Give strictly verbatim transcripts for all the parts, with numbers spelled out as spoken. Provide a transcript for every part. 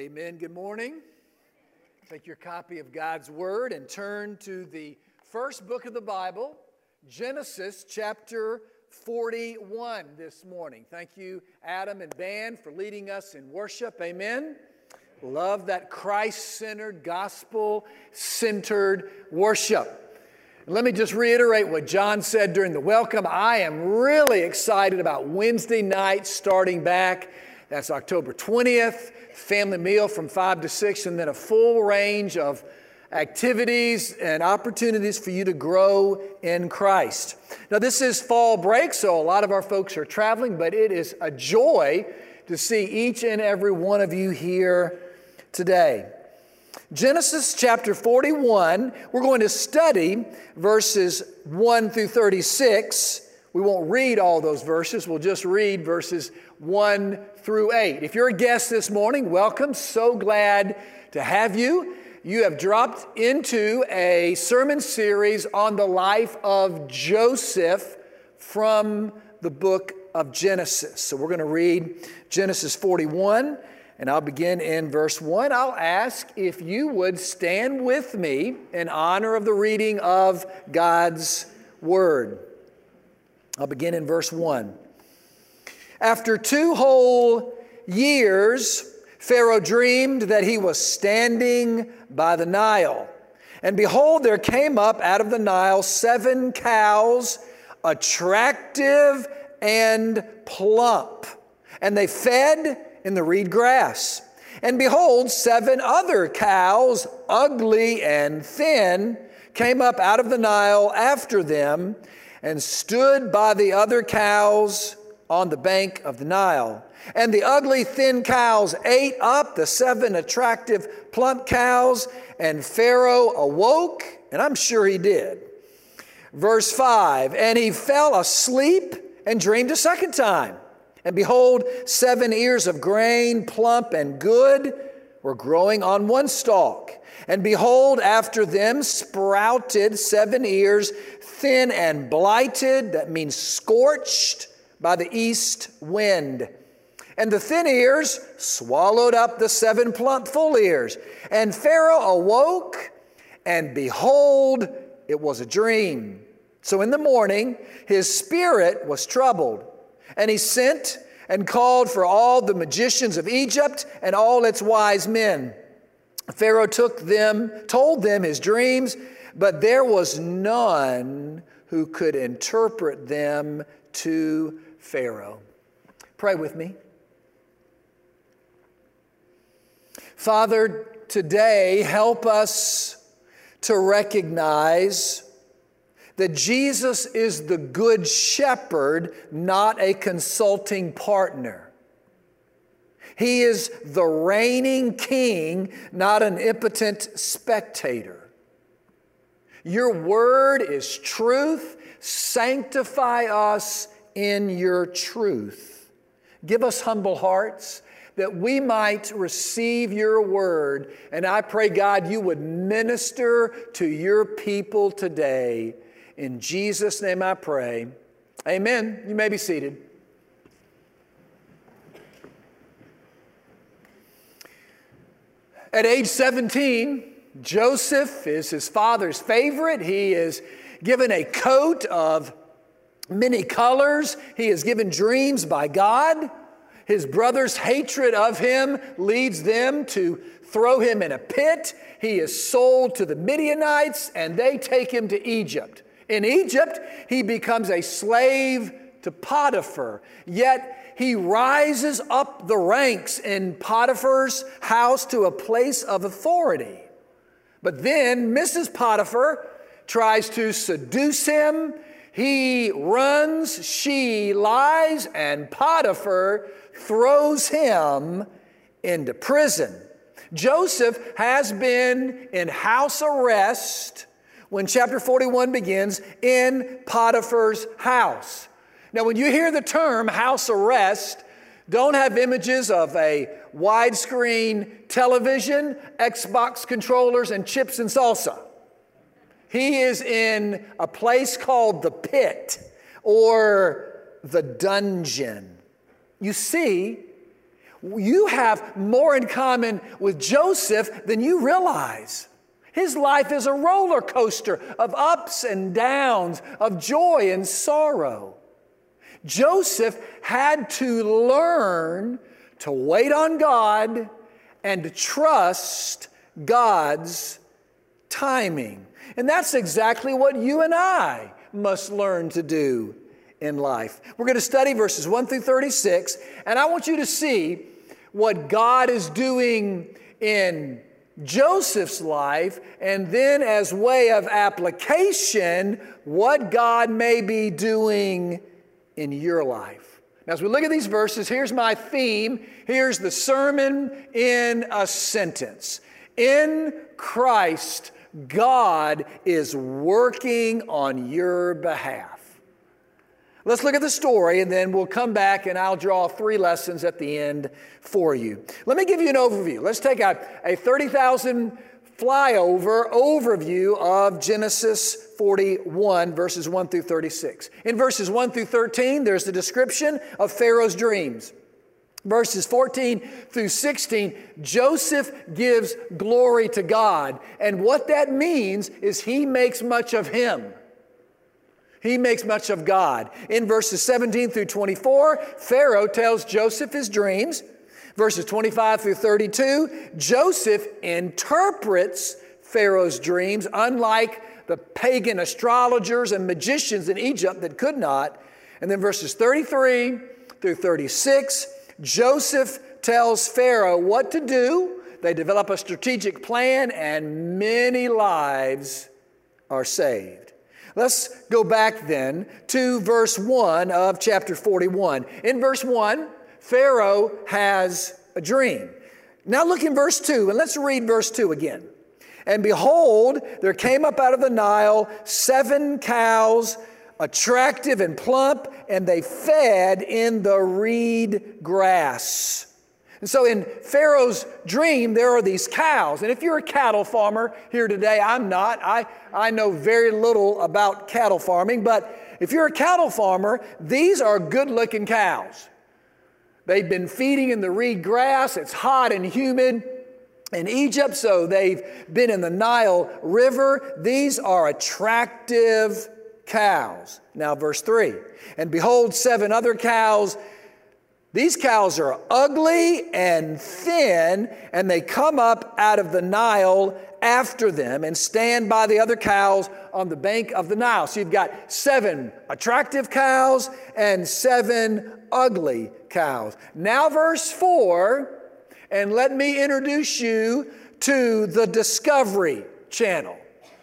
Amen. Good morning. Take your copy of God's Word and turn to the first book of the Bible, Genesis chapter forty-one this morning. Thank you, Adam and Ban, for leading us in worship. Amen. Love that Christ-centered, gospel-centered worship. And let me just reiterate what John said during the welcome. I am really excited about Wednesday night starting back. That's October twentieth, family meal from five to six, and then a full range of activities and opportunities for you to grow in Christ. Now, this is fall break, so a lot of our folks are traveling, but it is a joy to see each and every one of you here today. Genesis chapter forty-one, we're going to study verses one through thirty-six. We won't read all those verses. We'll just read verses one through eight. If you're a guest this morning, welcome. So glad to have you. You have dropped into a sermon series on the life of Joseph from the book of Genesis. So we're going to read Genesis forty-one, and I'll begin in verse one. I'll ask if you would stand with me in honor of the reading of God's Word. I'll begin in verse one. After two whole years, Pharaoh dreamed that he was standing by the Nile. And behold, there came up out of the Nile seven cows, attractive and plump. And they fed in the reed grass. And behold, seven other cows, ugly and thin, came up out of the Nile after them, and stood by the other cows on the bank of the Nile. And the ugly, thin cows ate up the seven attractive, plump cows, and Pharaoh awoke, and I'm sure he did. Verse five, and he fell asleep and dreamed a second time. And behold, seven ears of grain, plump and good, were growing on one stalk. And behold, after them sprouted seven ears, thin and blighted, that means scorched by the east wind. And the thin ears swallowed up the seven plump full ears. And Pharaoh awoke, and behold, it was a dream. So in the morning, his spirit was troubled, and he sent and called for all the magicians of Egypt and all its wise men. Pharaoh took them, told them his dreams, but there was none who could interpret them to Pharaoh. Pray with me. Father, today help us to recognize that Jesus is the good shepherd, not a consulting partner. He is the reigning king, not an impotent spectator. Your word is truth. Sanctify us in your truth. Give us humble hearts that we might receive your word. And I pray, God, you would minister to your people today. In Jesus' name I pray. Amen. You may be seated. At age seventeen, Joseph is his father's favorite. He is given a coat of many colors. He is given dreams by God. His brother's hatred of him leads them to throw him in a pit. He is sold to the Midianites, and they take him to Egypt. In Egypt, he becomes a slave to Potiphar. Yet he rises up the ranks in Potiphar's house to a place of authority. But then Missus Potiphar tries to seduce him. He runs, she lies, and Potiphar throws him into prison. Joseph has been in house arrest when chapter forty-one begins, in Potiphar's house. Now, when you hear the term house arrest, don't have images of a widescreen television, Xbox controllers, and chips and salsa. He is in a place called the pit or the dungeon. You see, You have more in common with Joseph than you realize. His life is a roller coaster of ups and downs, of joy and sorrow. Joseph had to learn to wait on God and to trust God's timing. And that's exactly what you and I must learn to do in life. We're going to study verses one through thirty-six, and I want you to see what God is doing in Joseph's life, and then as way of application, what God may be doing in your life. Now, as we look at these verses, here's my theme. Here's the sermon in a sentence. In Christ, God is working on your behalf. Let's look at the story, and then we'll come back and I'll draw three lessons at the end for you. Let me give you an overview. Let's take a, a thirty thousand flyover overview of Genesis forty-one, verses one through thirty-six. In verses one through thirteen, there's the description of Pharaoh's dreams. Verses fourteen through sixteen, Joseph gives glory to God. And what that means is he makes much of him. He makes much of God. In verses seventeen through twenty-four, Pharaoh tells Joseph his dreams. Verses twenty-five through thirty-two, Joseph interprets Pharaoh's dreams, unlike the pagan astrologers and magicians in Egypt that could not. And then verses thirty-three through thirty-six, Joseph tells Pharaoh what to do. They develop a strategic plan, and many lives are saved. Let's go back then to verse one of chapter forty-one. In verse one, Pharaoh has a dream. Now look in verse two, and let's read verse two again. And behold, there came up out of the Nile seven cows, attractive and plump, and they fed in the reed grass. And so in Pharaoh's dream, there are these cows. And if you're a cattle farmer here today, I'm not. I, I know very little about cattle farming. But if you're a cattle farmer, these are good-looking cows. They've been feeding in the reed grass. It's hot and humid in Egypt, so they've been in the Nile River. These are attractive cows. Now, verse three. And behold, seven other cows. These cows are ugly and thin, and they come up out of the Nile after them and stand by the other cows on the bank of the Nile. So you've got seven attractive cows and seven ugly cows. Now verse four, and let me introduce you to the Discovery Channel.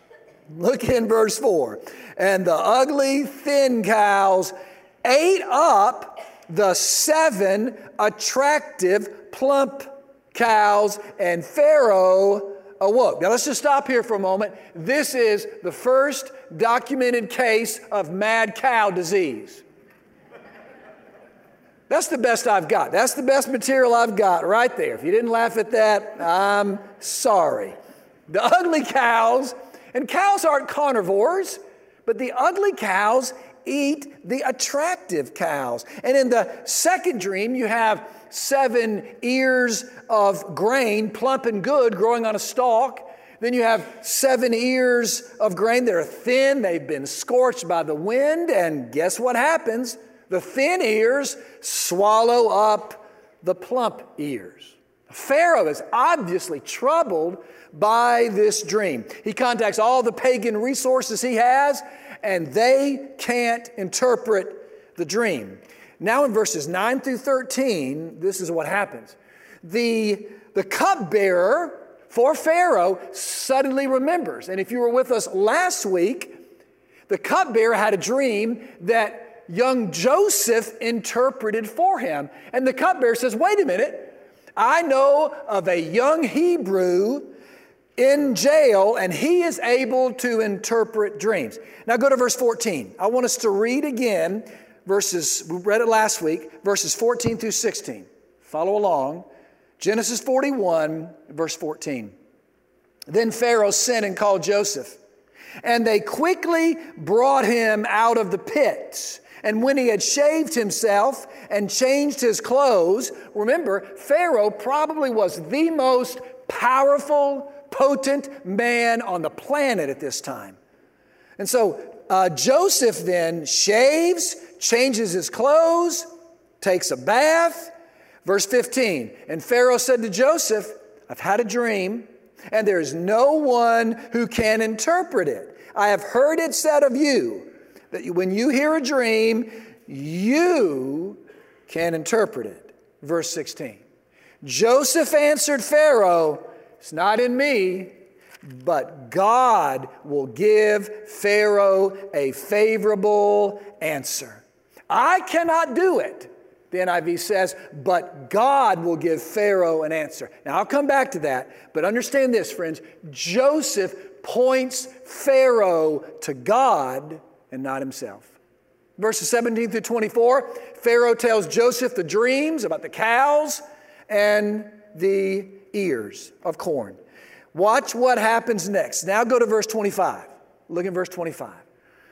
Look in verse four. And the ugly, thin cows ate up the seven attractive, plump cows, and Pharaoh awoke. Now let's just stop here for a moment. This is the first documented case of mad cow disease. That's the best I've got. That's the best material I've got right there. If you didn't laugh at that, I'm sorry. The ugly cows, and cows aren't carnivores, but the ugly cows eat the attractive cows. And in the second dream, you have seven ears of grain, plump and good, growing on a stalk. Then you have seven ears of grain that are thin. They've been scorched by the wind. And guess what happens? The thin ears swallow up the plump ears. Pharaoh is obviously troubled by this dream. He contacts all the pagan resources he has, and they can't interpret the dream. Now in verses nine through thirteen, this is what happens. The, the cupbearer for Pharaoh suddenly remembers. And if you were with us last week, the cupbearer had a dream that young Joseph interpreted for him. And the cupbearer says, wait a minute, I know of a young Hebrew in jail, and he is able to interpret dreams. Now go to verse fourteen. I want us to read again verses, we read it last week, verses fourteen through sixteen. Follow along. Genesis forty-one, verse fourteen. Then Pharaoh sent and called Joseph, and they quickly brought him out of the pit. And when he had shaved himself and changed his clothes, remember, Pharaoh probably was the most powerful, potent man on the planet at this time. And so uh, Joseph then shaves, changes his clothes, takes a bath. Verse fifteen, and Pharaoh said to Joseph, I've had a dream, and there is no one who can interpret it. I have heard it said of you, that when you hear a dream, you can interpret it. Verse sixteen, Joseph answered Pharaoh, it's not in me, but God will give Pharaoh a favorable answer. I cannot do it. The N I V says, but God will give Pharaoh an answer. Now, I'll come back to that, but understand this, friends. Joseph points Pharaoh to God and not himself. Verses seventeen through twenty-four, Pharaoh tells Joseph the dreams about the cows and the ears of corn. Watch what happens next. Now go to verse twenty-five. Look at verse twenty-five.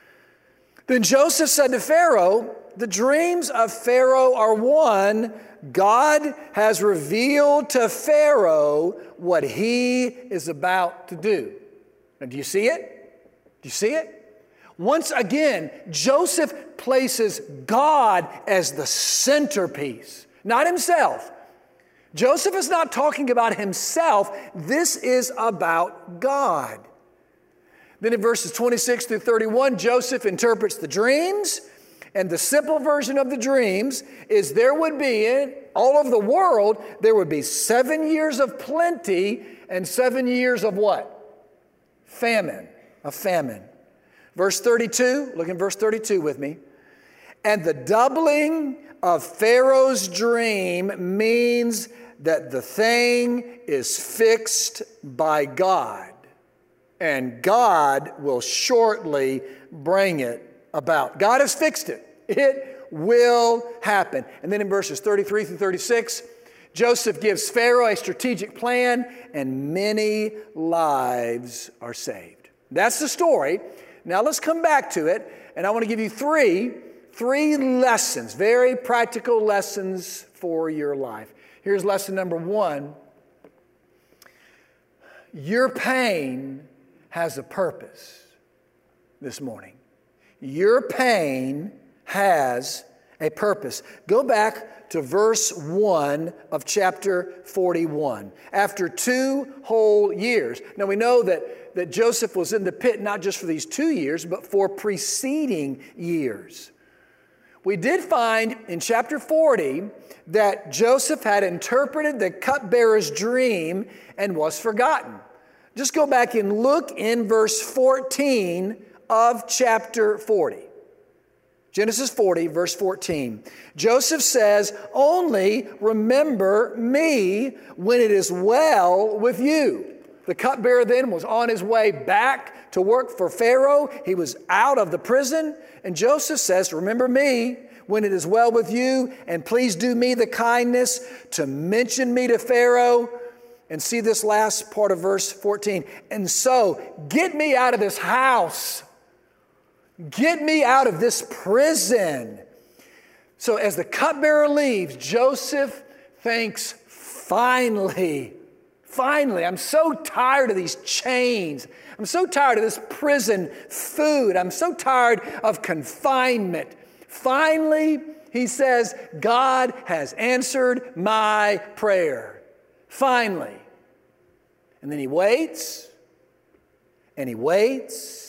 Then Joseph said to Pharaoh, the dreams of Pharaoh are one. God has revealed to Pharaoh what he is about to do. Now, do you see it? Do you see it? Once again, Joseph places God as the centerpiece, not himself. Joseph is not talking about himself. This is about God. Then in verses twenty-six through thirty-one, Joseph interprets the dreams. And the simple version of the dreams is there would be, in all of the world, there would be seven years of plenty and seven years of what? Famine. A famine. Verse thirty-two, look in verse thirty-two with me. And the doubling of Pharaoh's dream means that the thing is fixed by God. And God will shortly bring it about. God has fixed it. It will happen. And then in verses thirty-three through thirty-six, Joseph gives Pharaoh a strategic plan, and many lives are saved. That's the story. Now let's come back to it, and I want to give you three, three lessons, very practical lessons for your life. Here's lesson number one. Your pain has a purpose this morning. Your pain has a purpose. Go back to verse one of chapter forty-one. After two whole years. Now we know that, that Joseph was in the pit not just for these two years, but for preceding years. We did find in chapter forty that Joseph had interpreted the cupbearer's dream and was forgotten. Just go back and look in verse fourteen of chapter forty. Genesis forty, verse fourteen. Joseph says, only remember me when it is well with you. The cupbearer then was on his way back to work for Pharaoh. He was out of the prison. And Joseph says, remember me when it is well with you, and please do me the kindness to mention me to Pharaoh. And see this last part of verse fourteen. And so, get me out of this house. Get me out of this prison. So as the cupbearer leaves, Joseph thinks, finally, finally, I'm so tired of these chains. I'm so tired of this prison food. I'm so tired of confinement. Finally, he says, God has answered my prayer. Finally. And then he waits, and he waits,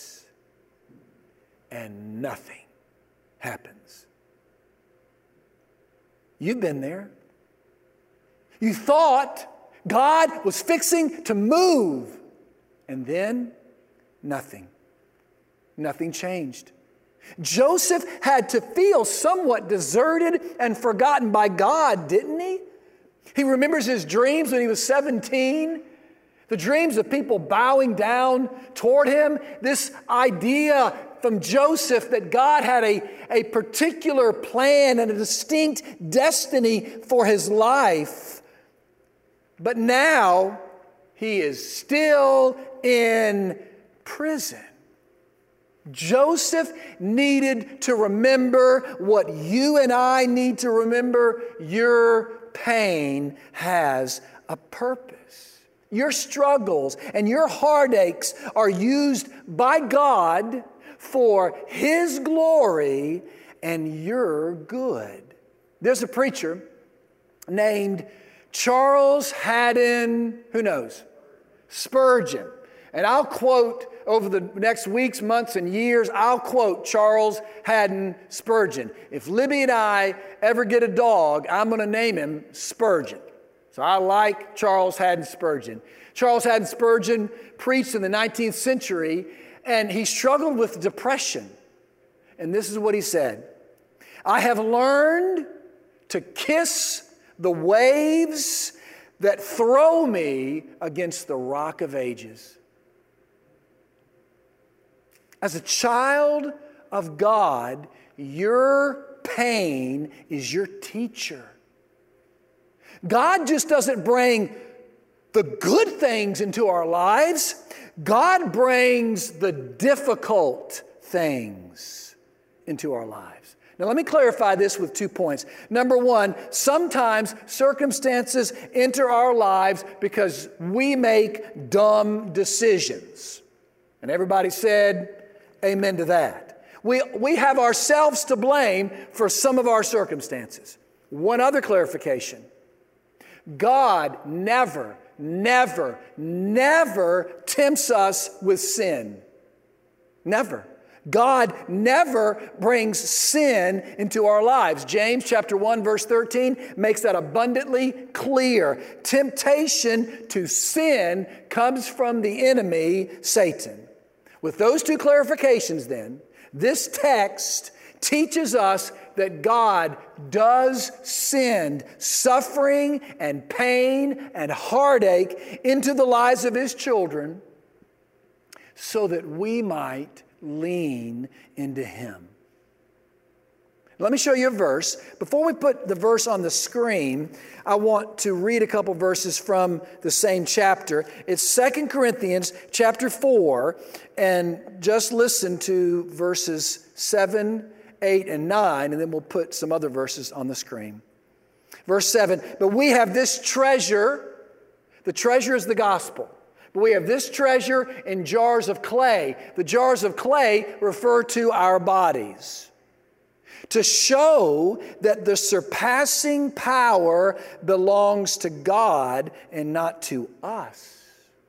and nothing happens. You've been there. You thought God was fixing to move, and then nothing. Nothing changed. Joseph had to feel somewhat deserted and forgotten by God, didn't he? He remembers his dreams when he was seventeen. The dreams of people bowing down toward him. This idea from Joseph that God had a, a particular plan and a distinct destiny for his life. But now he is still in prison. Joseph needed to remember what you and I need to remember. Your pain has a purpose. Your struggles and your heartaches are used by God for His glory and your good. There's a preacher named Charles Haddon, who knows? Spurgeon. And I'll quote over the next weeks, months, and years, I'll quote Charles Haddon Spurgeon. If Libby and I ever get a dog, I'm going to name him Spurgeon. So I like Charles Haddon Spurgeon. Charles Haddon Spurgeon preached in the nineteenth century, and he struggled with depression. And this is what he said: I have learned to kiss the waves that throw me against the rock of ages. As a child of God, your pain is your teacher. God just doesn't bring the good things into our lives. God brings the difficult things into our lives. Now, let me clarify this with two points. Number one, sometimes circumstances enter our lives because we make dumb decisions. And everybody said, amen to that. We, we have ourselves to blame for some of our circumstances. One other clarification. God never, never, never tempts us with sin. Never. God never brings sin into our lives. James chapter one verse thirteen makes that abundantly clear. Temptation to sin comes from the enemy, Satan. With those two clarifications then, this text teaches us that God does send suffering and pain and heartache into the lives of His children so that we might lean into Him. Let me show you a verse. Before we put the verse on the screen, I want to read a couple verses from the same chapter. It's Second Corinthians chapter four, and just listen to verses seven, eight, and nine, and then we'll put some other verses on the screen. Verse seven, but we have this treasure. The treasure is the gospel. But we have this treasure in jars of clay. The jars of clay refer to our bodies, to show that the surpassing power belongs to God and not to us.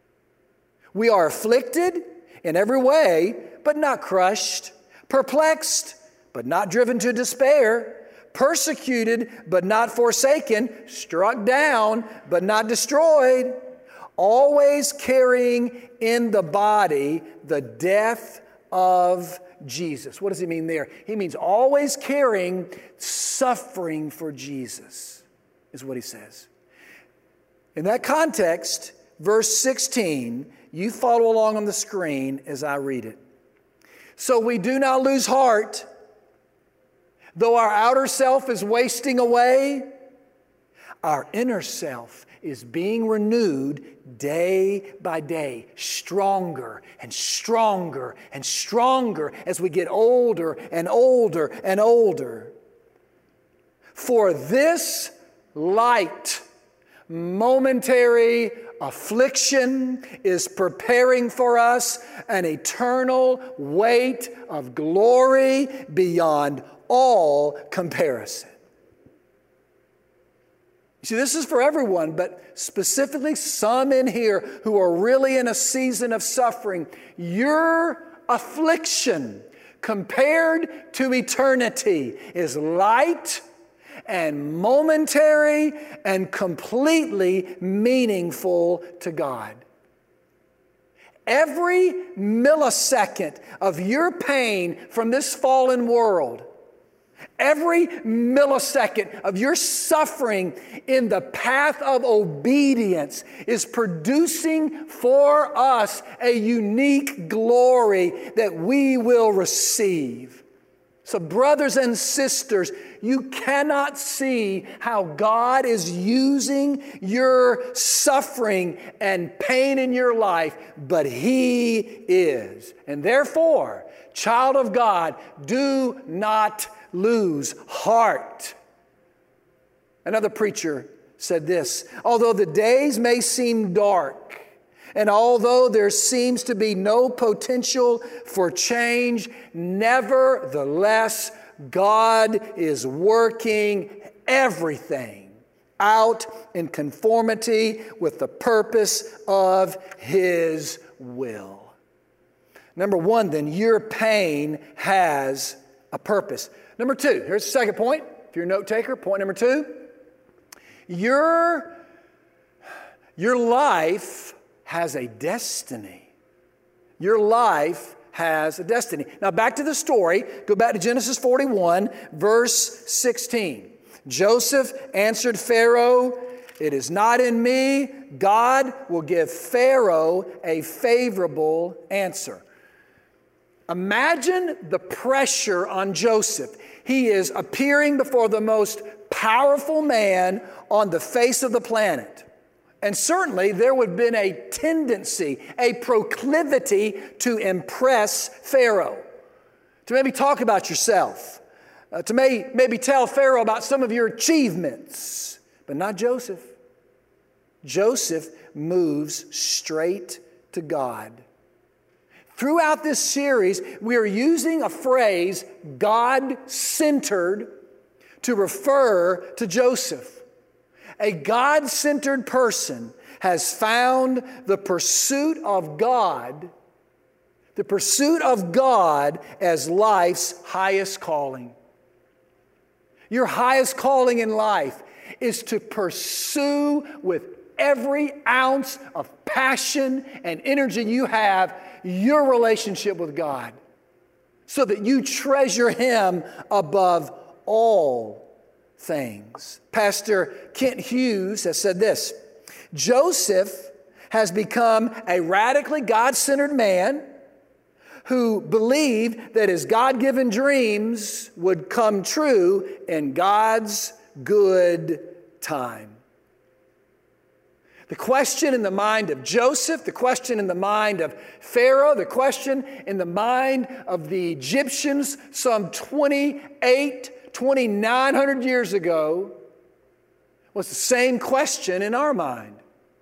We are afflicted in every way, but not crushed, perplexed, but not driven to despair, persecuted, but not forsaken, struck down, but not destroyed, always carrying in the body the death of Jesus. What does he mean there? He means always carrying suffering for Jesus, is what he says. In that context, verse sixteen, you follow along on the screen as I read it. So we do not lose heart, though our outer self is wasting away, our inner self is being renewed day by day, stronger and stronger and stronger as we get older and older and older. For this light, momentary affliction is preparing for us an eternal weight of glory beyond all comparison. You see, this is for everyone, but specifically some in here who are really in a season of suffering. Your affliction compared to eternity is light and momentary and completely meaningful to God. Every millisecond of your pain from this fallen world, every millisecond of your suffering in the path of obedience is producing for us a unique glory that we will receive. So brothers and sisters, you cannot see how God is using your suffering and pain in your life, but He is. And therefore, child of God, do not lose heart. Another preacher said this, although the days may seem dark, and although there seems to be no potential for change, nevertheless, God is working everything out in conformity with the purpose of His will. Number one, then, your pain has a purpose. Number two, here's the second point. If you're a note taker, point number two. Your, your life has a destiny. Your life has a destiny. Now back to the story. Go back to Genesis forty-one, verse sixteen. Joseph answered Pharaoh, "It is not in me. God will give Pharaoh a favorable answer." Imagine the pressure on Joseph. He is appearing before the most powerful man on the face of the planet. And certainly there would have been a tendency, a proclivity to impress Pharaoh, to maybe talk about yourself, uh, to may, maybe tell Pharaoh about some of your achievements, but not Joseph. Joseph moves straight to God. Throughout this series, we are using a phrase, God-centered, to refer to Joseph. A God-centered person has found the pursuit of God, the pursuit of God as life's highest calling. Your highest calling in life is to pursue with every ounce of passion and energy you have your relationship with God, so that you treasure Him above all things. Pastor Kent Hughes has said this, Joseph has become a radically God-centered man who believed that his God-given dreams would come true in God's good time. The question in the mind of Joseph, the question in the mind of Pharaoh, the question in the mind of the Egyptians some twenty-eight, twenty-nine hundred years ago was the same question in our mind.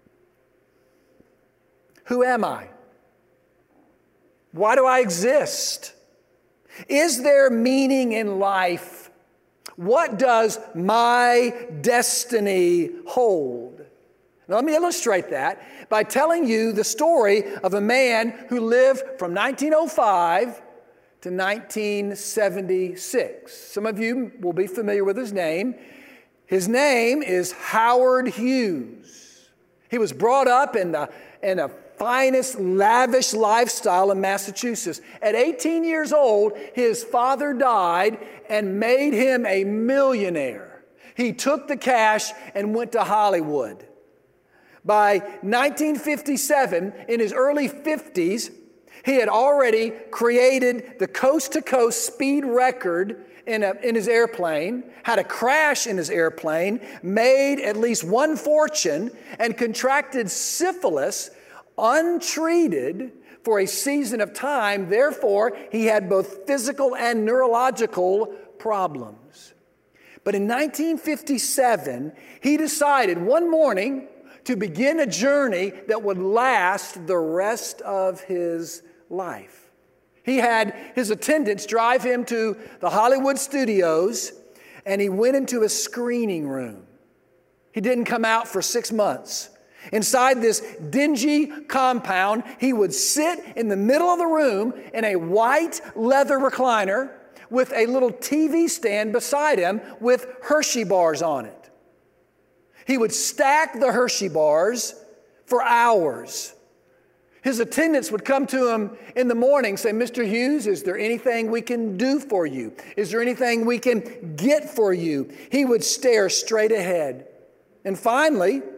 Who am I? Why do I exist? Is there meaning in life? What does my destiny hold? Now, let me illustrate that by telling you the story of a man who lived from nineteen oh five to nineteen seventy-six. Some of you will be familiar with his name. His name is Howard Hughes. He was brought up in the, in the finest, lavish lifestyle in Massachusetts. At eighteen years old, his father died and made him a millionaire. He took the cash and went to Hollywood. By nineteen fifty-seven, in his early fifties, he had already created the coast-to-coast speed record in, a, in his airplane, had a crash in his airplane, made at least one fortune, and contracted syphilis untreated for a season of time. Therefore, he had both physical and neurological problems. But in nineteen fifty-seven, he decided one morning to begin a journey that would last the rest of his life. He had his attendants drive him to the Hollywood studios, and he went into a screening room. He didn't come out for six months. Inside this dingy compound, he would sit in the middle of the room in a white leather recliner with a little T V stand beside him with Hershey bars on it. He would stack the Hershey bars for hours. His attendants would come to him in the morning, say, Mister Hughes, is there anything we can do for you? Is there anything we can get for you? He would stare straight ahead. And finally,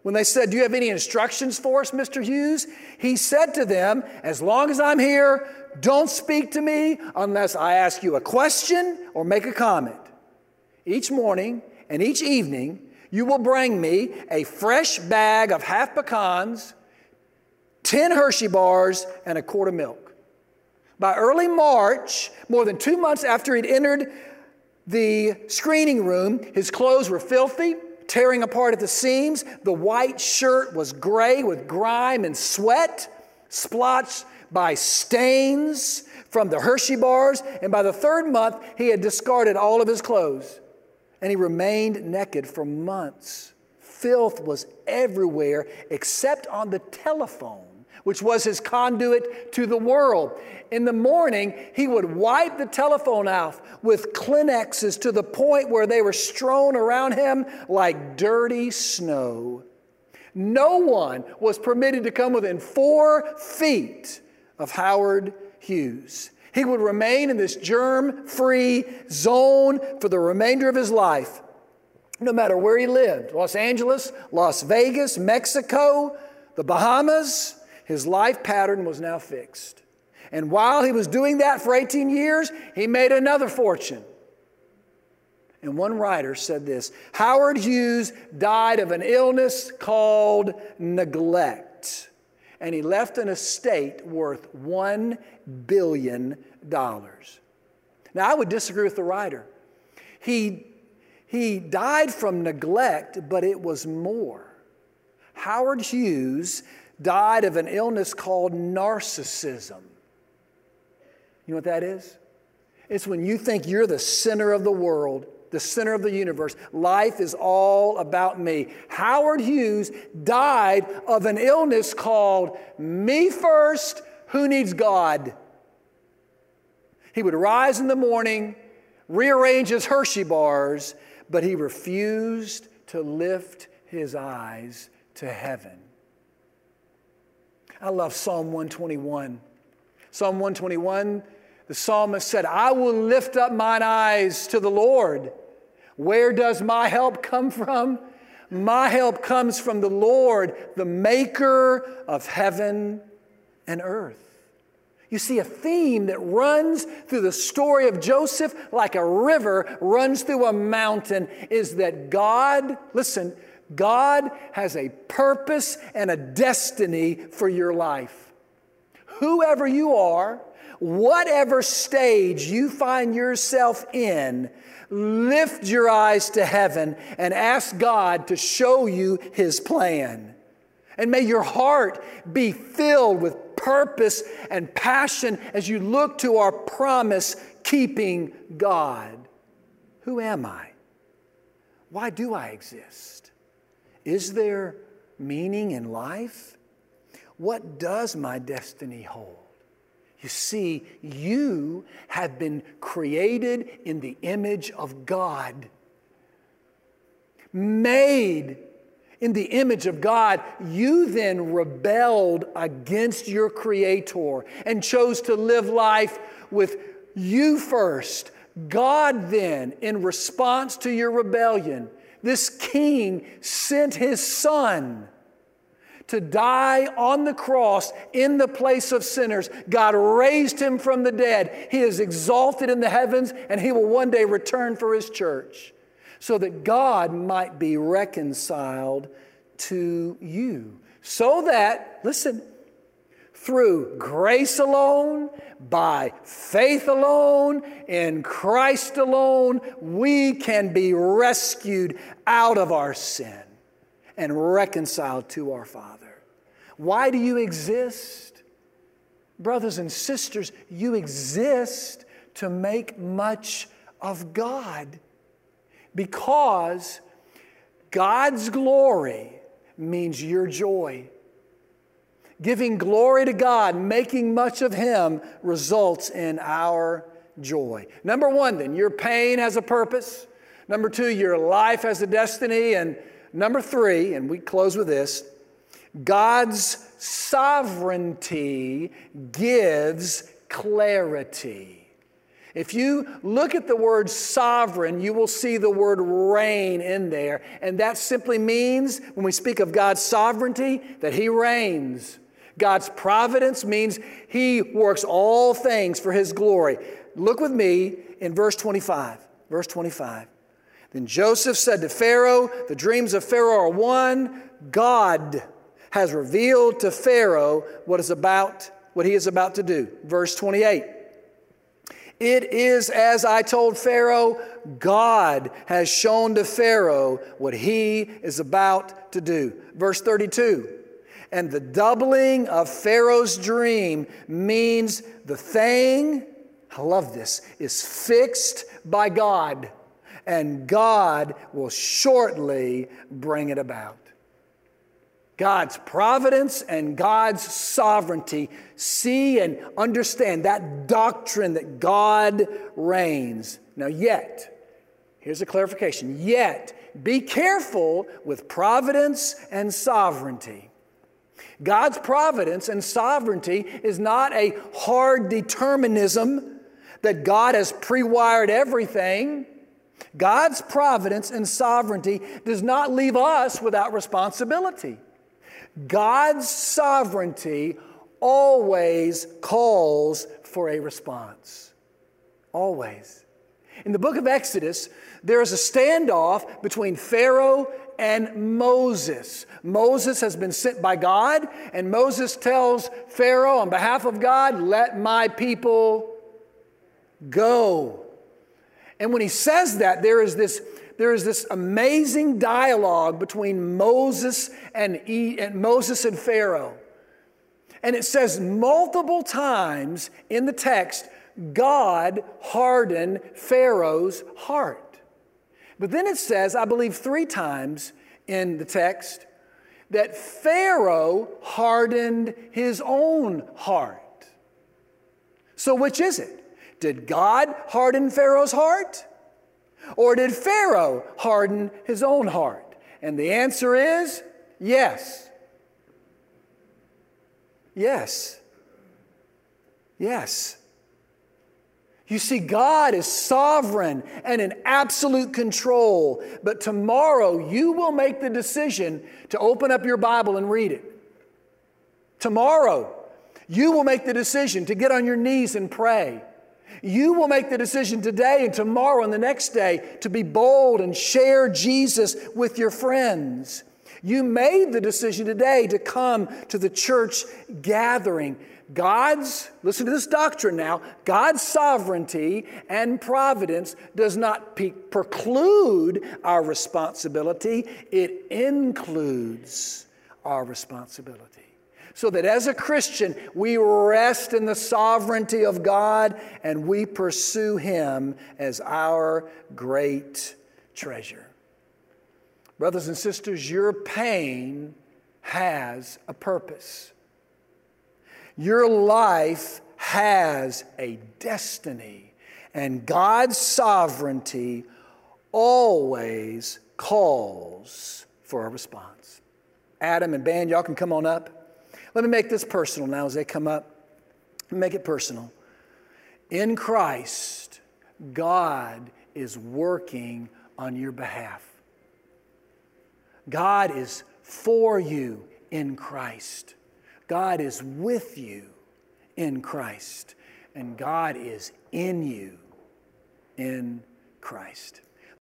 When they said, "Do you have any instructions for us, Mister Hughes?" he said to them, "As long as I'm here, don't speak to me unless I ask you a question or make a comment. Each morning and each evening, you will bring me a fresh bag of half pecans, ten Hershey bars, and a quart of milk." By early March, more than two months after he'd entered the screening room, his clothes were filthy, tearing apart at the seams. The white shirt was gray with grime and sweat, splotched by stains from the Hershey bars. And by the third month, he had discarded all of his clothes. And he remained naked for months. Filth was everywhere except on the telephone, which was his conduit to the world. In the morning, he would wipe the telephone off with Kleenexes to the point where they were strewn around him like dirty snow. No one was permitted to come within four feet of Howard Hughes. He would remain in this germ-free zone for the remainder of his life, no matter where he lived. Los Angeles, Las Vegas, Mexico, the Bahamas. His life pattern was now fixed. And while he was doing that for eighteen years, he made another fortune. And one writer said this: Howard Hughes died of an illness called neglect, and he left an estate worth one billion dollars. Now, I would disagree with the writer. He, he died from neglect, but it was more. Howard Hughes died of an illness called narcissism. You know what that is? It's when you think you're the center of the world, the center of the universe. Life is all about me. Howard Hughes died of an illness called me first, who needs God? He would rise in the morning, rearrange his Hershey bars, but he refused to lift his eyes to heaven. I love Psalm one twenty-one. Psalm one twenty-one, the psalmist said, "I will lift up mine eyes to the Lord. Where does my help come from? My help comes from the Lord, the maker of heaven and earth." You see, a theme that runs through the story of Joseph like a river runs through a mountain is that God, listen, God has a purpose and a destiny for your life. Whoever you are, whatever stage you find yourself in, lift your eyes to heaven and ask God to show you His plan. And may your heart be filled with purpose and passion as you look to our promise-keeping God. Who am I? Why do I exist? Is there meaning in life? What does my destiny hold? You see, you have been created in the image of God. Made in the image of God, you then rebelled against your Creator and chose to live life with you first. God then, in response to your rebellion, this king sent His Son to die on the cross in the place of sinners. God raised Him from the dead. He is exalted in the heavens, and He will one day return for His church, so that God might be reconciled to you. So that, listen, through grace alone, by faith alone, in Christ alone, we can be rescued out of our sin and reconciled to our Father. Why do you exist? Brothers and sisters, you exist to make much of God. Because God's glory means your joy. Giving glory to God, making much of Him, results in our joy. Number one, then, your pain has a purpose. Number two, your life has a destiny. And number three, and we close with this, God's sovereignty gives clarity. If you look at the word sovereign, you will see the word reign in there. And that simply means, when we speak of God's sovereignty, that He reigns. God's providence means He works all things for His glory. Look with me in verse twenty-five. Verse twenty-five. Then Joseph said to Pharaoh, the dreams of Pharaoh are one. God has revealed to Pharaoh what is about, what he is about to do. Verse twenty-eight. It is as I told Pharaoh, God has shown to Pharaoh what he is about to do. Verse thirty-two. And the doubling of Pharaoh's dream means the thing, I love this, is fixed by God, and God will shortly bring it about. God's providence and God's sovereignty. See and understand that doctrine that God reigns. Now yet, here's a clarification, yet be careful with providence and sovereignty. God's providence and sovereignty is not a hard determinism that God has pre-wired everything. God's providence and sovereignty does not leave us without responsibility. God's sovereignty always calls for a response. Always. In the book of Exodus, there is a standoff between Pharaoh and Moses. Moses has been sent by God, and Moses tells Pharaoh on behalf of God, let my people go. And when he says that, there is this, there is this amazing dialogue between Moses and, e, and Moses and Pharaoh. And it says multiple times in the text, God hardened Pharaoh's heart. But then it says, I believe three times in the text, that Pharaoh hardened his own heart. So which is it? Did God harden Pharaoh's heart? Or did Pharaoh harden his own heart? And the answer is yes. Yes. Yes. You see, God is sovereign and in absolute control. But tomorrow you will make the decision to open up your Bible and read it. Tomorrow you will make the decision to get on your knees and pray. You will make the decision today and tomorrow and the next day to be bold and share Jesus with your friends. You made the decision today to come to the church gathering. God's, listen to this doctrine now, God's sovereignty and providence does not pe- preclude our responsibility. It includes our responsibility. So that as a Christian, we rest in the sovereignty of God and we pursue Him as our great treasure. Brothers and sisters, your pain has a purpose. Your life has a destiny, and God's sovereignty always calls for a response. Adam and band, y'all can come on up. Let me make this personal now as they come up. Make it personal. In Christ, God is working on your behalf. God is for you in Christ. God is with you in Christ. And God is in you in Christ.